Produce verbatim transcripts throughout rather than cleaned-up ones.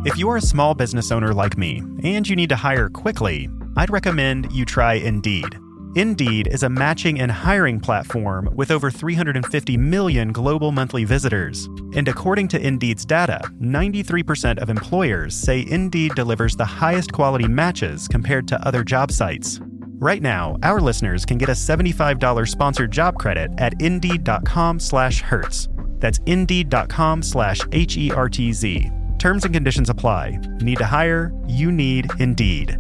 If you're a small business owner like me and you need to hire quickly, I'd recommend you try Indeed. Indeed is a matching and hiring platform with over three hundred fifty million global monthly visitors. And according to Indeed's data, ninety-three percent of employers say Indeed delivers the highest quality matches compared to other job sites. Right now, our listeners can get a seventy-five dollars sponsored job credit at Indeed.com slash Hertz. That's Indeed.com slash H E R T Z. Terms and conditions apply. Need to hire? You need Indeed.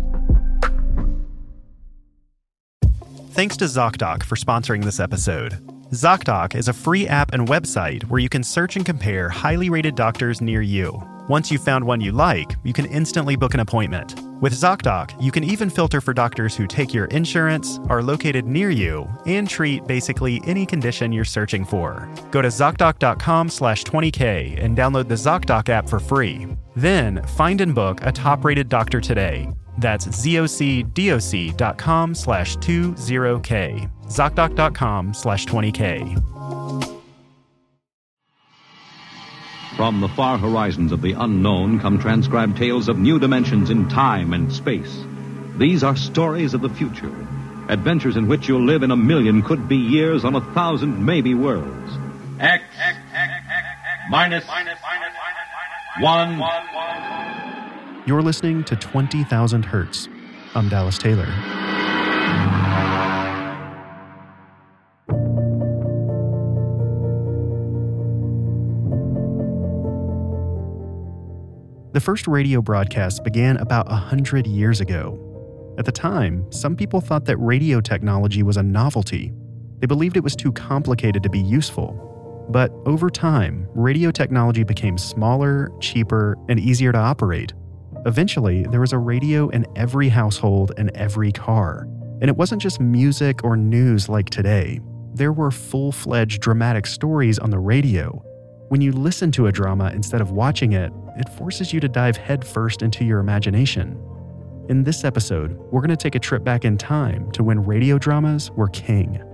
Thanks to ZocDoc for sponsoring this episode. ZocDoc is a free app and website where you can search and compare highly rated doctors near you. Once you've found one you like, you can instantly book an appointment. With ZocDoc, you can even filter for doctors who take your insurance, are located near you, and treat basically any condition you're searching for. Go to ZocDoc.com slash 20K and download the ZocDoc app for free. Then, find and book a top-rated doctor today. That's ZocDoc.com slash 20K. ZocDoc.com slash 20K. From the far horizons of the unknown come transcribed tales of new dimensions in time and space. These are stories of the future, adventures in which you'll live in a million could-be years on a thousand maybe worlds. X, X, X, X minus, minus, minus, one. You're listening to twenty thousand Hertz. I'm Dallas Taylor. The first radio broadcast began about one hundred years ago. At the time, some people thought that radio technology was a novelty. They believed it was too complicated to be useful. But over time, radio technology became smaller, cheaper, and easier to operate. Eventually, there was a radio in every household and every car. And it wasn't just music or news like today. There were full-fledged dramatic stories on the radio. When you listen to a drama instead of watching it, it forces you to dive headfirst into your imagination. In this episode, we're going to take a trip back in time to when radio dramas were king.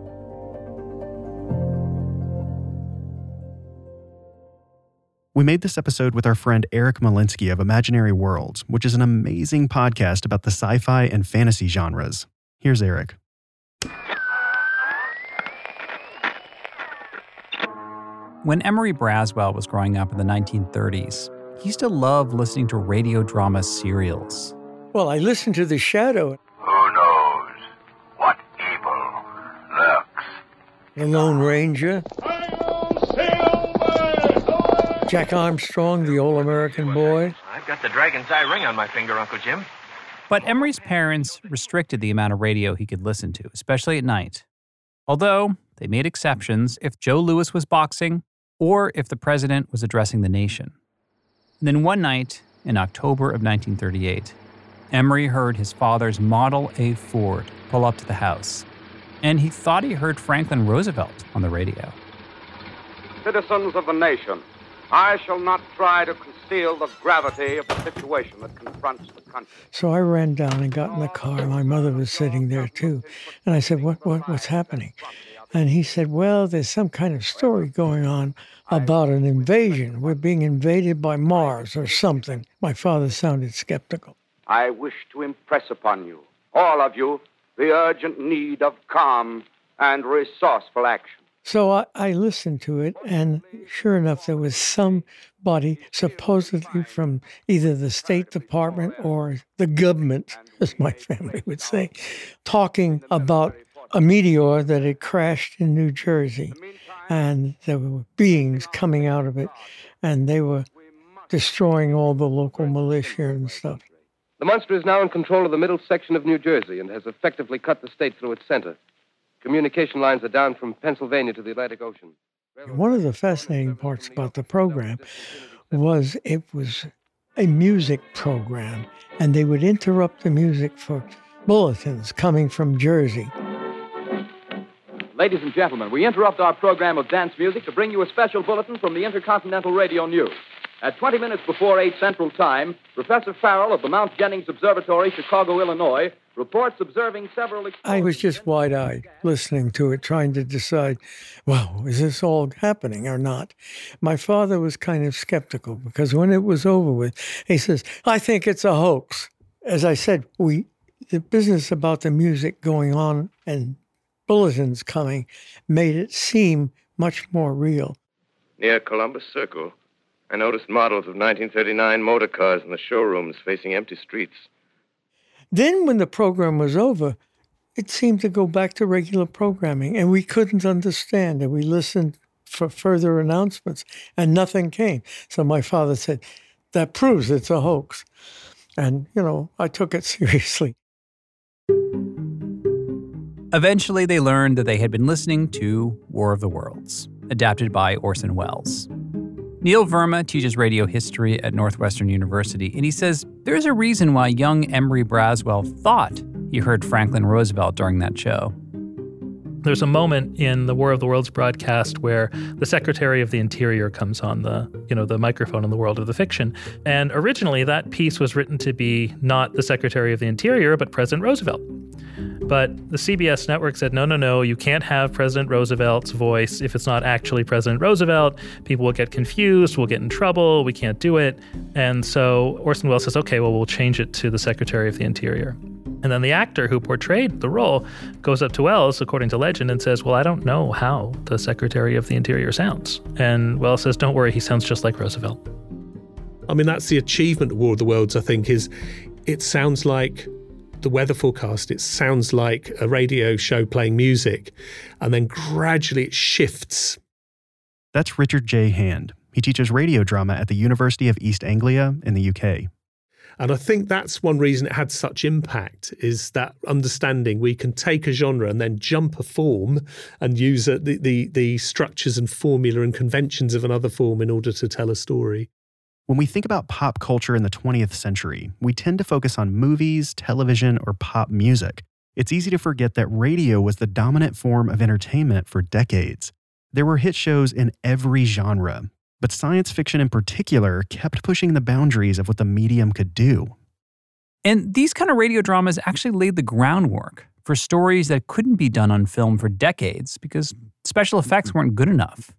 We made this episode with our friend Eric Molinsky of Imaginary Worlds, which is an amazing podcast about the sci-fi and fantasy genres. Here's Eric. When Emery Braswell was growing up in the nineteen thirties, he used to love listening to radio drama serials. Well, I listened to The Shadow. Who knows what evil lurks? The Lone Ranger. Jack Armstrong, the All-American Boy. I've got the dragon's eye ring on my finger, Uncle Jim. But Emery's parents restricted the amount of radio he could listen to, especially at night. Although they made exceptions if Joe Louis was boxing or if the president was addressing the nation. And then one night in October of nineteen thirty-eight, Emery heard his father's Model A Ford pull up to the house, and he thought he heard Franklin Roosevelt on the radio. Citizens of the nation, I shall not try to conceal the gravity of the situation that confronts the country. So I ran down and got in the car. My mother was sitting there too. And I said, what, what, what's happening? And he said, well, there's some kind of story going on about an invasion. We're being invaded by Mars or something. My father sounded skeptical. I wish to impress upon you, all of you, the urgent need of calm and resourceful action. So I, I listened to it, and sure enough, there was somebody supposedly from either the State Department or the government, as my family would say, talking about a meteor that had crashed in New Jersey. And there were beings coming out of it, and they were destroying all the local militia and stuff. The monster is now in control of the middle section of New Jersey and has effectively cut the state through its center. Communication lines are down from Pennsylvania to the Atlantic Ocean. One of the fascinating parts about the program was it was a music program, and they would interrupt the music for bulletins coming from Jersey. Ladies and gentlemen, we interrupt our program of dance music to bring you a special bulletin from the Intercontinental Radio News. At twenty minutes before eight Central Time, Professor Farrell of the Mount Jennings Observatory, Chicago, Illinois, reports observing several explosions. I was just wide-eyed listening to it, trying to decide, wow, is this all happening or not? My father was kind of skeptical because when it was over with, he says, I think it's a hoax. As I said, we the business about the music going on and bulletins coming made it seem much more real. Near Columbus Circle, I noticed models of nineteen thirty-nine motor cars in the showrooms facing empty streets. Then when the program was over, it seemed to go back to regular programming, and we couldn't understand, and we listened for further announcements, and nothing came. So my father said, that proves it's a hoax. And, you know, I took it seriously. Eventually, they learned that they had been listening to War of the Worlds, adapted by Orson Welles. Neil Verma teaches radio history at Northwestern University, and he says there's a reason why young Emory Braswell thought he heard Franklin Roosevelt during that show. There's a moment in the War of the Worlds broadcast where the Secretary of the Interior comes on the, you know, the microphone in the world of the fiction. And originally that piece was written to be not the Secretary of the Interior, but President Roosevelt. But the C B S network said, no, no, no, you can't have President Roosevelt's voice if it's not actually President Roosevelt. People will get confused, we'll get in trouble, we can't do it. And so Orson Welles says, okay, well, we'll change it to the Secretary of the Interior. And then the actor who portrayed the role goes up to Welles, according to legend, and says, well, I don't know how the Secretary of the Interior sounds. And Welles says, don't worry, he sounds just like Roosevelt. I mean, that's the achievement of War of the Worlds, I think, is it sounds like the weather forecast. It sounds like a radio show playing music, and then gradually it shifts. That's Richard J. Hand. He teaches radio drama at the University of East Anglia in the U K. And I think that's one reason it had such impact, is that understanding we can take a genre and then jump a form and use the, the, the structures and formula and conventions of another form in order to tell a story. When we think about pop culture in the twentieth century, we tend to focus on movies, television, or pop music. It's easy to forget that radio was the dominant form of entertainment for decades. There were hit shows in every genre, but science fiction in particular kept pushing the boundaries of what the medium could do. And these kind of radio dramas actually laid the groundwork for stories that couldn't be done on film for decades because special effects weren't good enough.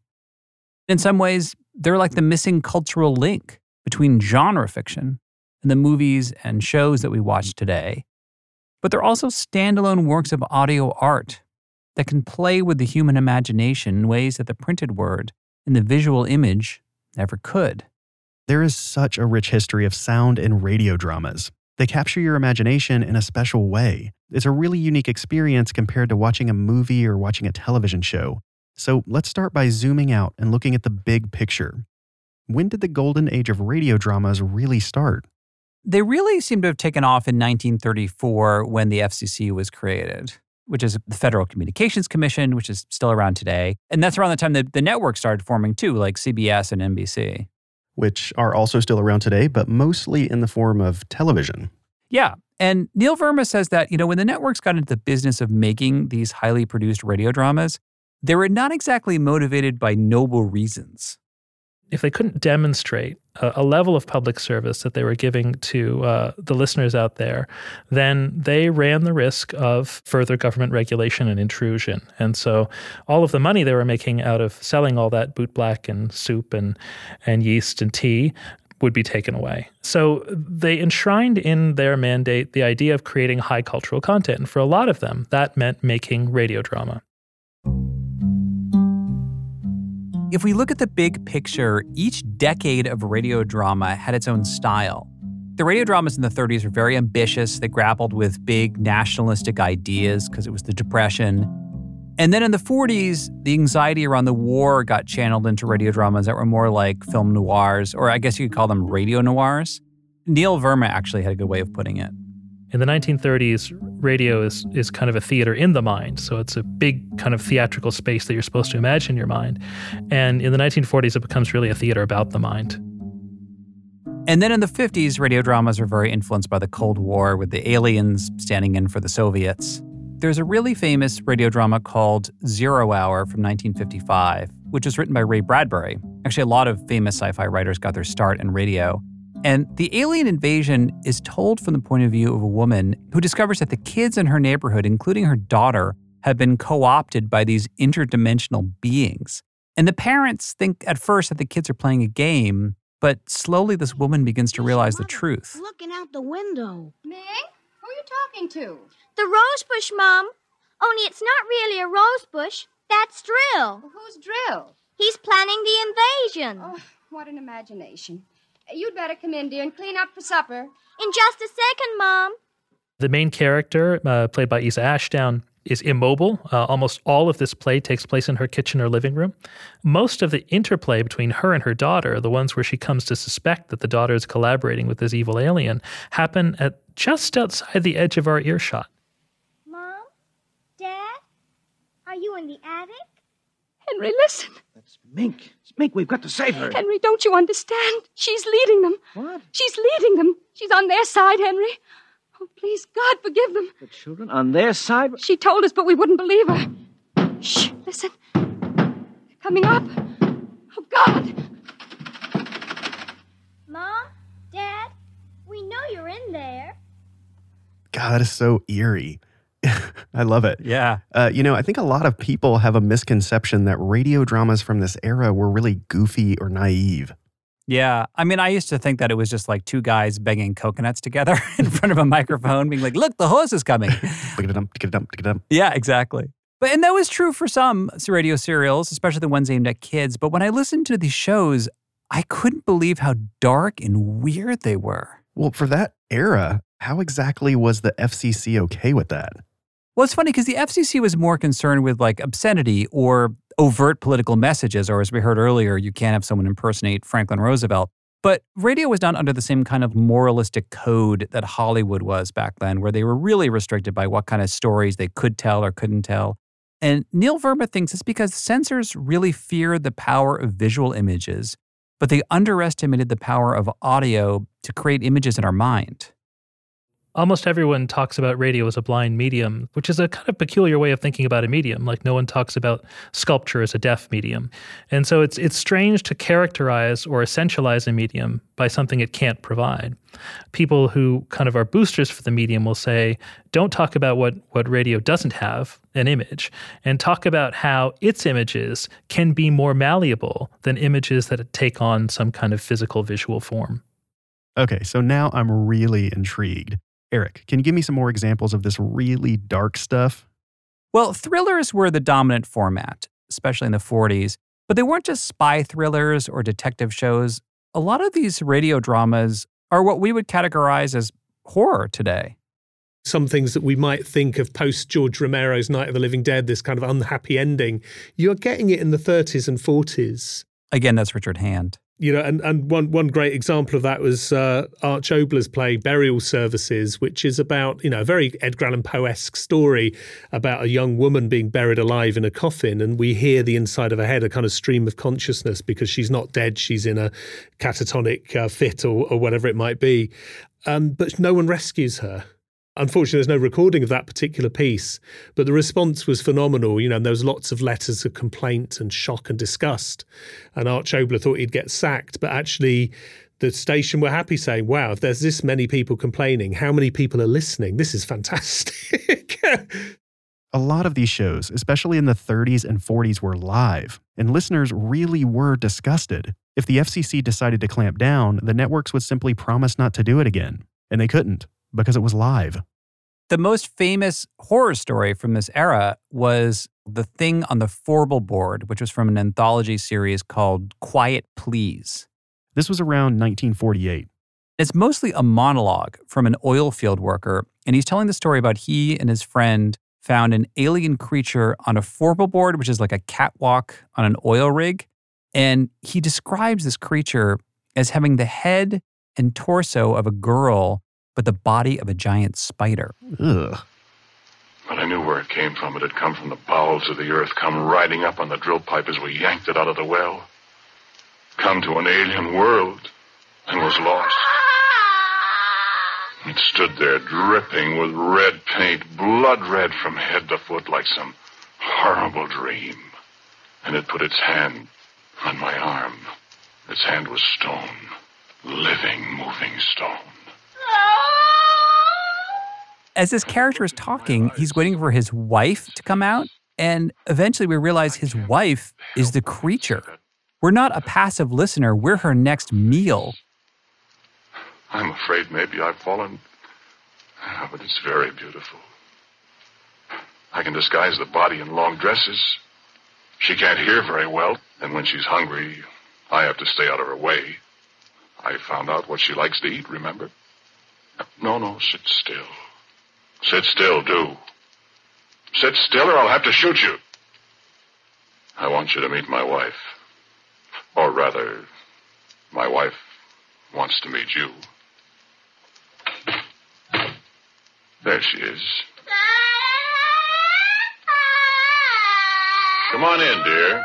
In some ways, they're like the missing cultural link between genre fiction and the movies and shows that we watch today. But they're also standalone works of audio art that can play with the human imagination in ways that the printed word and the visual image never could. There is such a rich history of sound and radio dramas. They capture your imagination in a special way. It's a really unique experience compared to watching a movie or watching a television show. So let's start by zooming out and looking at the big picture. When did the golden age of radio dramas really start? They really seem to have taken off in nineteen thirty-four when the F C C was created, which is the Federal Communications Commission, which is still around today. And that's around the time that the networks started forming too, like C B S and N B C. Which are also still around today, but mostly in the form of television. Yeah. And Neil Verma says that, you know, when the networks got into the business of making these highly produced radio dramas, they were not exactly motivated by noble reasons. If they couldn't demonstrate a, a level of public service that they were giving to uh, the listeners out there, then they ran the risk of further government regulation and intrusion. And so all of the money they were making out of selling all that bootblack and soup and, and yeast and tea would be taken away. So they enshrined in their mandate the idea of creating high cultural content. And for a lot of them, that meant making radio drama. If we look at the big picture, each decade of radio drama had its own style. The radio dramas in the thirties were very ambitious. They grappled with big nationalistic ideas because it was the Depression. And then in the forties, the anxiety around the war got channeled into radio dramas that were more like film noirs, or I guess you could call them radio noirs. Neil Verma actually had a good way of putting it. In the nineteen thirties, radio is is kind of a theater in the mind. So it's a big kind of theatrical space that you're supposed to imagine in your mind. And in the nineteen forties, it becomes really a theater about the mind. And then in the fifties, radio dramas are very influenced by the Cold War, with the aliens standing in for the Soviets. There's a really famous radio drama called Zero Hour from nineteen fifty-five. which was written by Ray Bradbury. Actually, a lot of famous sci-fi writers got their start in radio. And the alien invasion is told from the point of view of a woman who discovers that the kids in her neighborhood, including her daughter, have been co-opted by these interdimensional beings. And the parents think at first that the kids are playing a game, but slowly this woman begins to realize the truth. Looking out the window. Ming? Who are you talking to? The rose bush, Mom. Only it's not really a rose bush. That's Drill. Well, who's Drill? He's planning the invasion. Oh, what an imagination. You'd better come in, dear, and clean up for supper. In just a second, Mom. The main character, uh, played by Isa Ashdown, is immobile. Uh, almost all of this play takes place in her kitchen or living room. Most of the interplay between her and her daughter, the ones where she comes to suspect that the daughter is collaborating with this evil alien, happen at just outside the edge of our earshot. Mom? Dad? Are you in the attic? Henry, listen. That's Mink. It's Mink. We've got to save her. Henry, don't you understand? She's leading them. What? She's leading them. She's on their side, Henry. Oh, please, God, forgive them. The children on their side? She told us, but we wouldn't believe her. Shh, listen. They're coming up. Oh, God. Mom? Dad? We know you're in there. God, that is so eerie. I love it. Yeah. Uh, you know, I think a lot of people have a misconception that radio dramas from this era were really goofy or naive. Yeah. I mean, I used to think that it was just like two guys banging coconuts together in front of a microphone, being like, look, the horse is coming. Yeah, exactly. But and that was true for some radio serials, especially the ones aimed at kids. But when I listened to these shows, I couldn't believe how dark and weird they were. Well, for that era, how exactly was the F C C okay with that? Well, it's funny because the F C C was more concerned with like obscenity or overt political messages, or as we heard earlier, you can't have someone impersonate Franklin Roosevelt. But radio was done under the same kind of moralistic code that Hollywood was back then, where they were really restricted by what kind of stories they could tell or couldn't tell. And Neil Verma thinks it's because censors really feared the power of visual images, but they underestimated the power of audio to create images in our mind. Almost everyone talks about radio as a blind medium, which is a kind of peculiar way of thinking about a medium. Like no one talks about sculpture as a deaf medium. And so it's it's strange to characterize or essentialize a medium by something it can't provide. People who kind of are boosters for the medium will say, don't talk about what, what radio doesn't have, an image, and talk about how its images can be more malleable than images that take on some kind of physical visual form. Okay, so now I'm really intrigued. Eric, can you give me some more examples of this really dark stuff? Well, thrillers were the dominant format, especially in the forties. But they weren't just spy thrillers or detective shows. A lot of these radio dramas are what we would categorize as horror today. Some things that we might think of post George Romero's Night of the Living Dead, this kind of unhappy ending, you're getting it in the thirties and forties. Again, that's Richard Hand. You know, and, and one one great example of that was uh, Arch Oboler's play Burial Services, which is about, you know, a very Edgar Allan Poe-esque story about a young woman being buried alive in a coffin, and we hear the inside of her head, a kind of stream of consciousness, because she's not dead, she's in a catatonic uh, fit or, or whatever it might be. Um, but no one rescues her. Unfortunately, there's no recording of that particular piece, but the response was phenomenal. You know, and there was lots of letters of complaint and shock and disgust. And Arch Oboler thought he'd get sacked, but actually the station were happy, saying, wow, if there's this many people complaining, how many people are listening? This is fantastic. A lot of these shows, especially in the thirties and forties, were live, and listeners really were disgusted. If the F C C decided to clamp down, the networks would simply promise not to do it again. And they couldn't, because it was live. The most famous horror story from this era was The Thing on the Forble Board, which was from an anthology series called Quiet Please. This was around nineteen forty-eight. It's mostly a monologue from an oil field worker, and he's telling the story about he and his friend found an alien creature on a Forble board, which is like a catwalk on an oil rig. And he describes this creature as having the head and torso of a girl, but the body of a giant spider. Ugh. But I knew where it came from. It had come from the bowels of the earth, come riding up on the drill pipe as we yanked it out of the well. Come to an alien world and was lost. It stood there dripping with red paint, blood red from head to foot like some horrible dream. and it put its hand on my arm. Its hand was stone, living, moving stone. As this character is talking, he's waiting for his wife to come out, and eventually we realize his wife is the creature. We're not a passive listener, we're her next meal. I'm afraid maybe I've fallen, but it's very beautiful. I can disguise the body in long dresses. She can't hear very well, and when she's hungry, I have to stay out of her way. I found out what she likes to eat, remember? No, no, sit still. Sit still, do. Sit still or I'll have to shoot you. I want you to meet my wife. Or rather, my wife wants to meet you. There she is. Come on in, dear.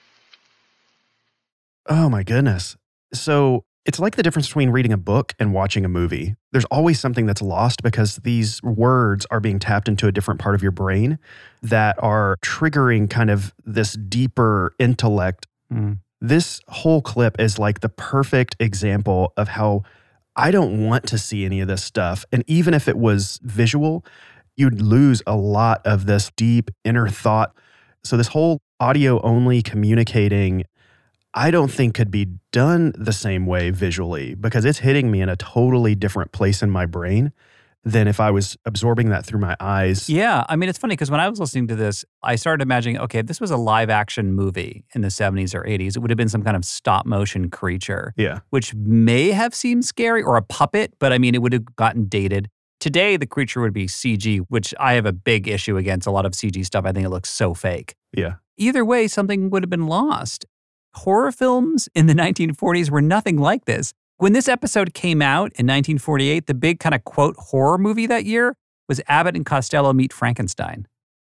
Oh my goodness. So it's like the difference between reading a book and watching a movie. There's always something that's lost because these words are being tapped into a different part of your brain that are triggering kind of this deeper intellect. Mm. This whole clip is like the perfect example of how I don't want to see any of this stuff. And even if it was visual, you'd lose a lot of this deep inner thought. So this whole audio only communicating, I don't think could be done the same way visually because it's hitting me in a totally different place in my brain than if I was absorbing that through my eyes. Yeah, I mean, it's funny because when I was listening to this, I started imagining, okay, if this was a live action movie in the seventies or eighties, it would have been some kind of stop motion creature. Yeah. Which may have seemed scary, or a puppet, but I mean, it would have gotten dated. Today, the creature would be C G, which I have a big issue against. A lot of C G stuff, I think it looks so fake. Yeah. Either way, something would have been lost. Horror films in the nineteen forties were nothing like this. When this episode came out in nineteen forty-eight, the big kind of quote horror movie that year was Abbott and Costello Meet Frankenstein.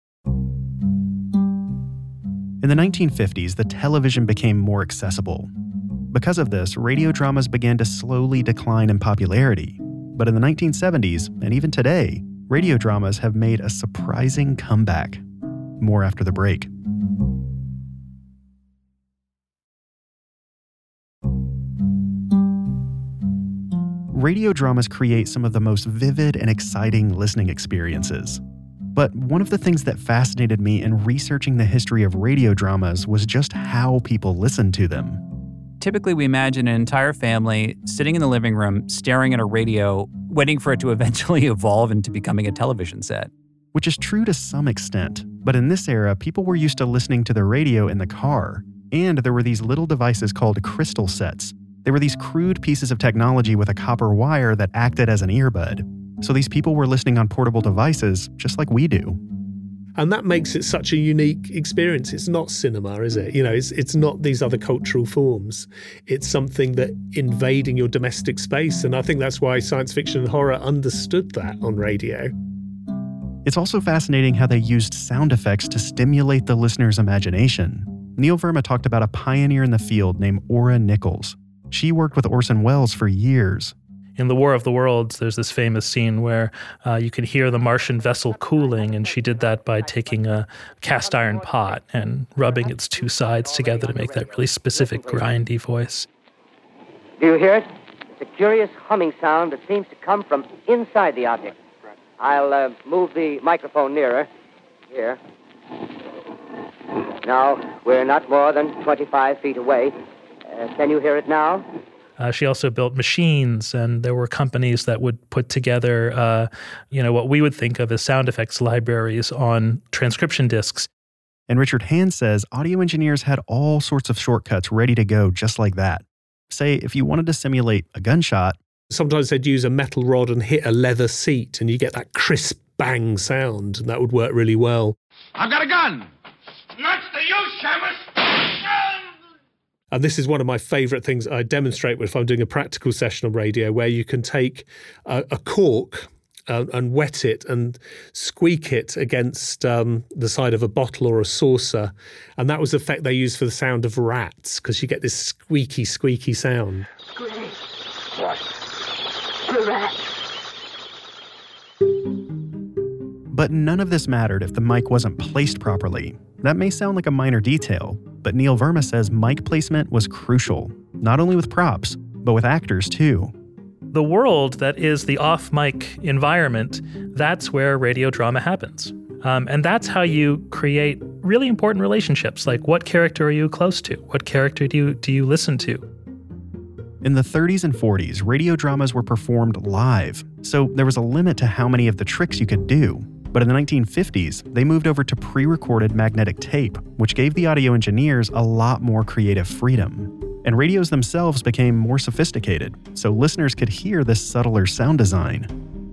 In the nineteen fifties, the television became more accessible. Because of this, radio dramas began to slowly decline in popularity. But in the nineteen seventies, and even today, radio dramas have made a surprising comeback. More after the break. Radio dramas create some of the most vivid and exciting listening experiences. But one of the things that fascinated me in researching the history of radio dramas was just how people listened to them. Typically, we imagine an entire family sitting in the living room, staring at a radio, waiting for it to eventually evolve into becoming a television set. Which is true to some extent. But in this era, people were used to listening to the radio in the car. And there were these little devices called crystal sets. They were these crude pieces of technology with a copper wire that acted as an earbud. So these people were listening on portable devices just like we do. And that makes it such a unique experience. It's not cinema, is it? You know, it's it's not these other cultural forms. It's something that invading your domestic space. And I think that's why science fiction and horror understood that on radio. It's also fascinating how they used sound effects to stimulate the listener's imagination. Neil Verma talked about a pioneer in the field named Ora Nichols. She worked with Orson Welles for years. In The War of the Worlds, there's this famous scene where uh, you can hear the Martian vessel cooling, and she did that by taking a cast iron pot and rubbing its two sides together to make that really specific grindy voice. Do you hear it? It's a curious humming sound that seems to come from inside the object. I'll uh, move the microphone nearer. Here. Now, we're not more than twenty-five feet away. Uh, can you hear it now? Uh, she also built machines, and there were companies that would put together, uh, you know, what we would think of as sound effects libraries on transcription discs. And Richard Hand says audio engineers had all sorts of shortcuts ready to go just like that. Say, if you wanted to simulate a gunshot. Sometimes they'd use a metal rod and hit a leather seat, and you get that crisp bang sound, and that would work really well. I've got a gun. That's the use, Shamus. And this is one of my favourite things I demonstrate if I'm doing a practical session on radio, where you can take a, a cork uh, and wet it and squeak it against um, the side of a bottle or a saucer. And that was the effect they used for the sound of rats, because you get this squeaky, squeaky sound. Squeak. What? Rat. But none of this mattered if the mic wasn't placed properly. That may sound like a minor detail, but Neil Verma says mic placement was crucial, not only with props, but with actors too. The world that is the off-mic environment, that's where radio drama happens. Um, and that's how you create really important relationships, like what character are you close to? What character do you, do you listen to? In the thirties and forties, radio dramas were performed live, so there was a limit to how many of the tricks you could do. But in the nineteen fifties, they moved over to pre-recorded magnetic tape, which gave the audio engineers a lot more creative freedom. And radios themselves became more sophisticated, so listeners could hear this subtler sound design.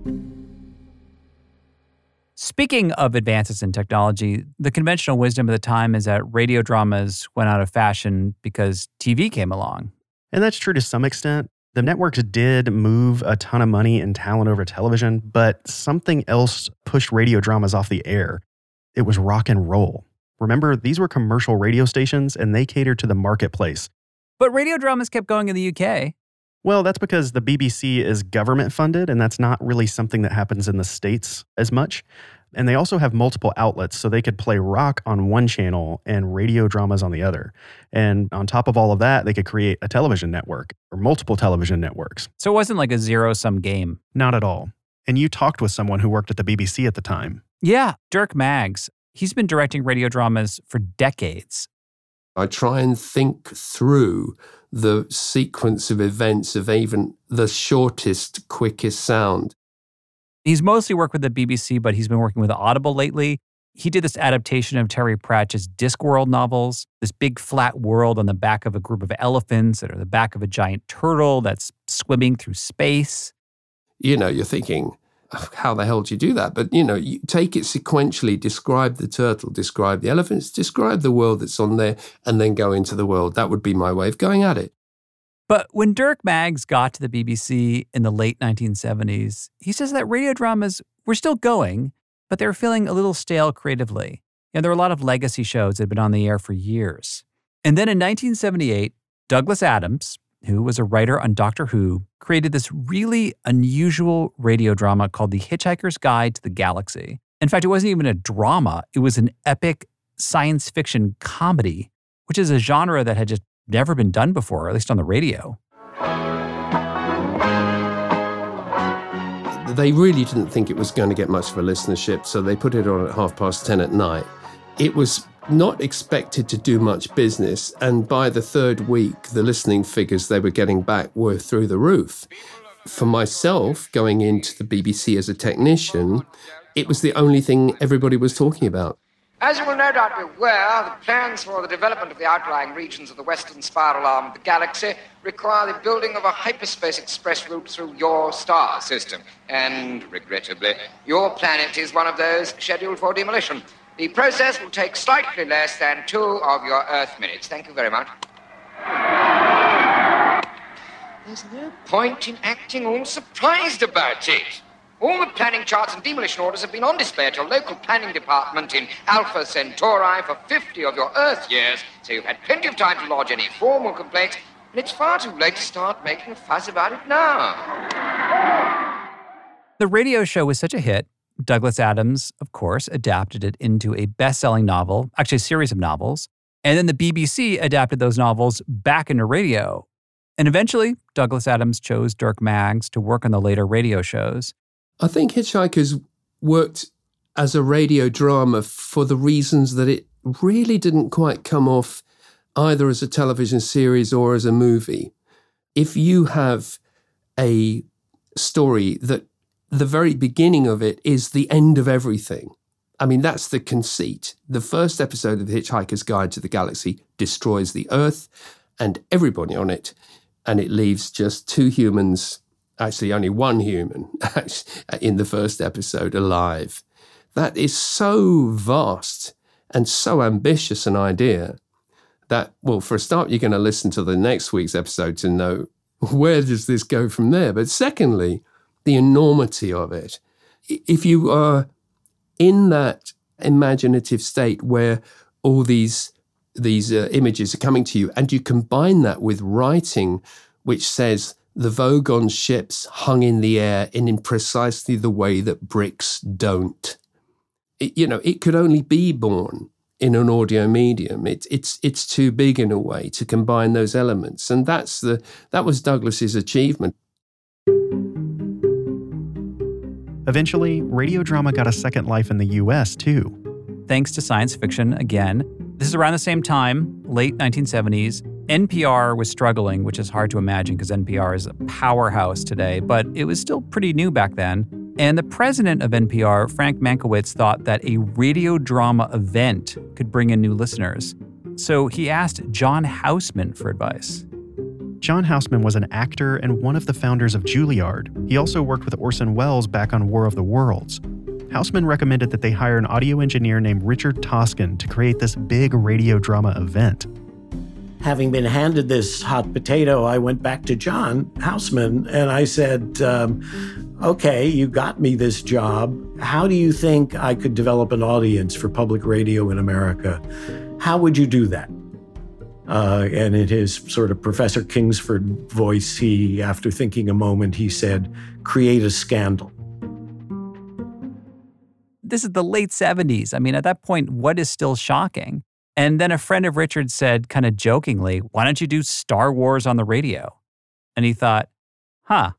Speaking of advances in technology, the conventional wisdom of the time is that radio dramas went out of fashion because T V came along. And that's true to some extent. The networks did move a ton of money and talent over television, but something else pushed radio dramas off the air. It was rock and roll. Remember, these were commercial radio stations and they catered to the marketplace. But radio dramas kept going in the U K. Well, that's because the B B C is government funded, and that's not really something that happens in the States as much. And they also have multiple outlets, so they could play rock on one channel and radio dramas on the other. And on top of all of that, they could create a television network or multiple television networks. So it wasn't like a zero-sum game. Not at all. And you talked with someone who worked at the B B C at the time. Yeah, Dirk Maggs. He's been directing radio dramas for decades. I try and think through the sequence of events of even the shortest, quickest sound. He's mostly worked with the B B C, but he's been working with Audible lately. He did this adaptation of Terry Pratchett's Discworld novels, this big flat world on the back of a group of elephants that are the back of a giant turtle that's swimming through space. You know, you're thinking, how the hell do you do that? But, you know, you take it sequentially, describe the turtle, describe the elephants, describe the world that's on there, and then go into the world. That would be my way of going at it. But when Dirk Maggs got to the B B C in the late nineteen seventies, he says that radio dramas were still going, but they were feeling a little stale creatively. You know, there were a lot of legacy shows that had been on the air for years. And then in nineteen seventy-eight, Douglas Adams, who was a writer on Doctor Who, created this really unusual radio drama called The Hitchhiker's Guide to the Galaxy. In fact, it wasn't even a drama. It was an epic science fiction comedy, which is a genre that had just never been done before, at least on the radio. They really didn't think it was going to get much of a listenership, so they put it on at half past ten at night. It was not expected to do much business, and by the third week, the listening figures they were getting back were through the roof. For myself, going into the B B C as a technician, it was the only thing everybody was talking about. As you will no doubt be aware, the plans for the development of the outlying regions of the western spiral arm of the galaxy require the building of a hyperspace express route through your star system. And, regrettably, your planet is one of those scheduled for demolition. The process will take slightly less than two of your Earth minutes. Thank you very much. There's no point in acting all surprised about it. All the planning charts and demolition orders have been on display at your local planning department in Alpha Centauri for fifty of your Earth years, so you've had plenty of time to lodge any formal complaints, and it's far too late to start making a fuss about it now. The radio show was such a hit, Douglas Adams, of course, adapted it into a best-selling novel, actually a series of novels, and then the B B C adapted those novels back into radio. And eventually, Douglas Adams chose Dirk Maggs to work on the later radio shows. I think Hitchhikers worked as a radio drama for the reasons that it really didn't quite come off either as a television series or as a movie. If you have a story that the very beginning of it is the end of everything, I mean, that's the conceit. The first episode of The Hitchhiker's Guide to the Galaxy destroys the Earth and everybody on it, and it leaves just two humans, actually only one human in the first episode alive. That is so vast and so ambitious an idea that, well, for a start, you're going to listen to the next week's episode to know where does this go from there. But secondly, the enormity of it. If you are in that imaginative state where all these, these uh, images are coming to you, and you combine that with writing which says, the Vogon ships hung in the air and in precisely the way that bricks don't. It, you know, it could only be born in an audio medium. It, it's it's too big in a way to combine those elements. And that's the that was Douglas's achievement. Eventually, radio drama got a second life in the U S too. Thanks to science fiction again. This is around the same time, late nineteen seventies. N P R was struggling, which is hard to imagine because N P R is a powerhouse today, but it was still pretty new back then. And the president of N P R, Frank Mankiewicz, thought that a radio drama event could bring in new listeners. So he asked John Houseman for advice. John Houseman was an actor and one of the founders of Juilliard. He also worked with Orson Welles back on War of the Worlds. Houseman recommended that they hire an audio engineer named Richard Toscan to create this big radio drama event. Having been handed this hot potato, I went back to John Houseman and I said, um, okay, you got me this job. How do you think I could develop an audience for public radio in America? How would you do that? Uh, and in his sort of Professor Kingsford voice, he, after thinking a moment, he said, create a scandal. This is the late seventies. I mean, at that point, what is still shocking? And then a friend of Richard's said, kind of jokingly, why don't you do Star Wars on the radio? And he thought, huh.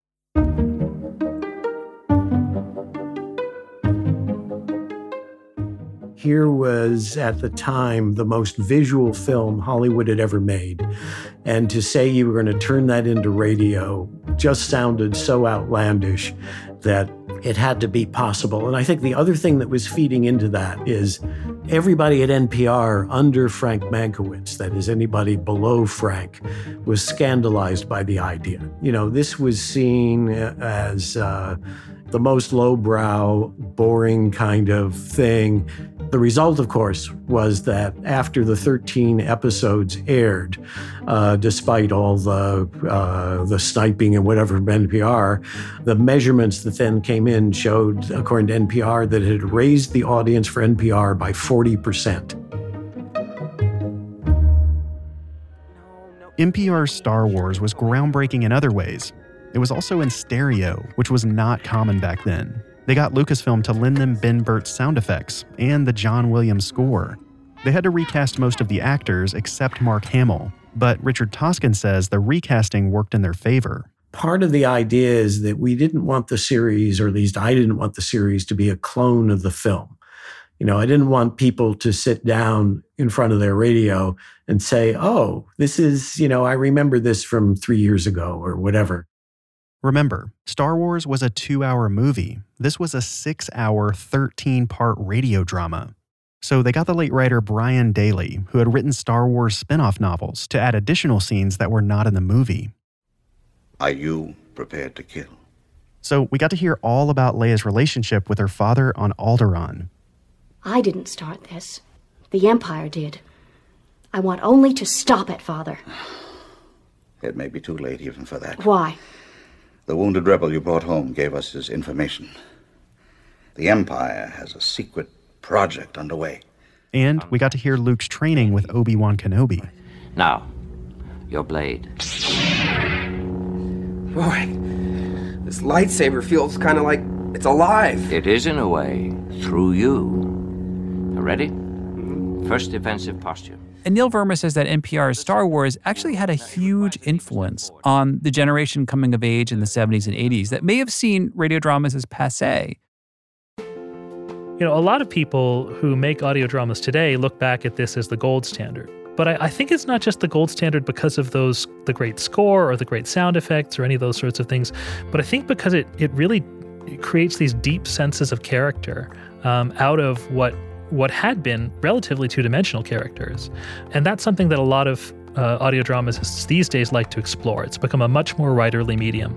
Here was, at the time, the most visual film Hollywood had ever made. And to say you were going to turn that into radio just sounded so outlandish that it had to be possible. And I think the other thing that was feeding into that is everybody at N P R under Frank Mankiewicz, that is anybody below Frank, was scandalized by the idea. You know, this was seen as uh, the most lowbrow, boring kind of thing. The result, of course, was that after the thirteen episodes aired, uh, despite all the uh, the sniping and whatever from N P R, the measurements that then came in showed, according to N P R, that it had raised the audience for N P R by forty percent. N P R's Star Wars was groundbreaking in other ways. It was also in stereo, which was not common back then. They got Lucasfilm to lend them Ben Burtt's sound effects and the John Williams score. They had to recast most of the actors except Mark Hamill, but Richard Toscan says the recasting worked in their favor. Part of the idea is that we didn't want the series, or at least I didn't want the series, to be a clone of the film. You know, I didn't want people to sit down in front of their radio and say, oh, this is, you know, I remember this from three years ago or whatever. Remember, Star Wars was a two-hour movie. This was a six-hour, thirteen-part radio drama. So they got the late writer Brian Daley, who had written Star Wars spin-off novels, to add additional scenes that were not in the movie. Are you prepared to kill? So we got to hear all about Leia's relationship with her father on Alderaan. I didn't start this. The Empire did. I want only to stop it, Father. It may be too late even for that. Why? The wounded rebel you brought home gave us his information. The Empire has a secret project underway. And we got to hear Luke's training with Obi-Wan Kenobi. Now, your blade. Boy, this lightsaber feels kind of like it's alive. It is in a way, through you. Ready? First defensive posture. And Neil Verma says that N P R's Star Wars actually had a huge influence on the generation coming of age in the seventies and eighties that may have seen radio dramas as passé. You know, a lot of people who make audio dramas today look back at this as the gold standard. But I, I think it's not just the gold standard because of those, the great score or the great sound effects or any of those sorts of things, but I think because it, it really it creates these deep senses of character um, out of what what had been relatively two-dimensional characters. And that's something that a lot of uh, audio dramatists these days like to explore. It's become a much more writerly medium.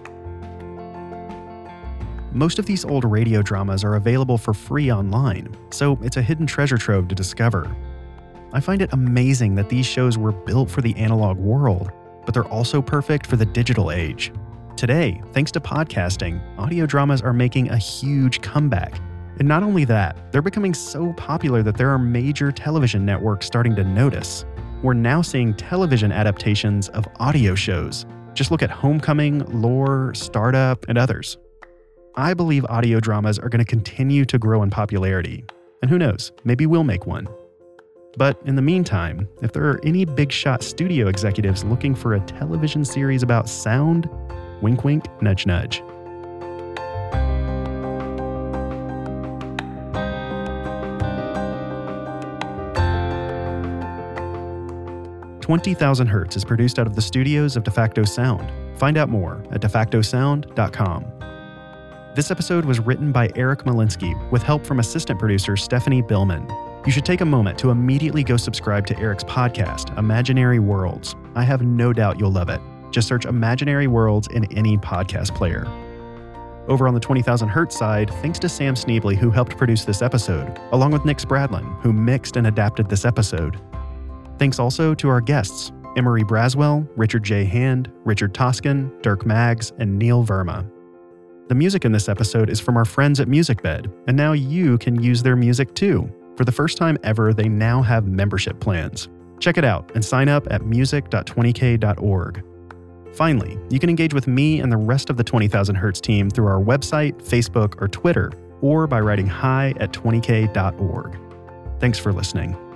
Most of these old radio dramas are available for free online, so it's a hidden treasure trove to discover. I find it amazing that these shows were built for the analog world, but they're also perfect for the digital age. Today, thanks to podcasting, audio dramas are making a huge comeback. And not only that, they're becoming so popular that there are major television networks starting to notice. We're now seeing television adaptations of audio shows. Just look at Homecoming, Lore, Startup, and others. I believe audio dramas are going to continue to grow in popularity. And who knows, maybe we'll make one. But in the meantime, if there are any big shot studio executives looking for a television series about sound, wink wink, nudge nudge. twenty thousand Hertz is produced out of the studios of DeFacto Sound. Find out more at de facto sound dot com. This episode was written by Eric Malinsky with help from assistant producer Stephanie Billman. You should take a moment to immediately go subscribe to Eric's podcast, Imaginary Worlds. I have no doubt you'll love it. Just search Imaginary Worlds in any podcast player. Over on the twenty thousand Hertz side, thanks to Sam Schneebly, who helped produce this episode, along with Nick Spradlin, who mixed and adapted this episode. Thanks also to our guests, Emery Braswell, Richard J. Hand, Richard Toscan, Dirk Maggs, and Neil Verma. The music in this episode is from our friends at MusicBed, and now you can use their music too. For the first time ever, they now have membership plans. Check it out and sign up at music dot twenty k dot org. Finally, you can engage with me and the rest of the twenty thousand Hertz team through our website, Facebook, or Twitter, or by writing hi at twenty k dot org. Thanks for listening.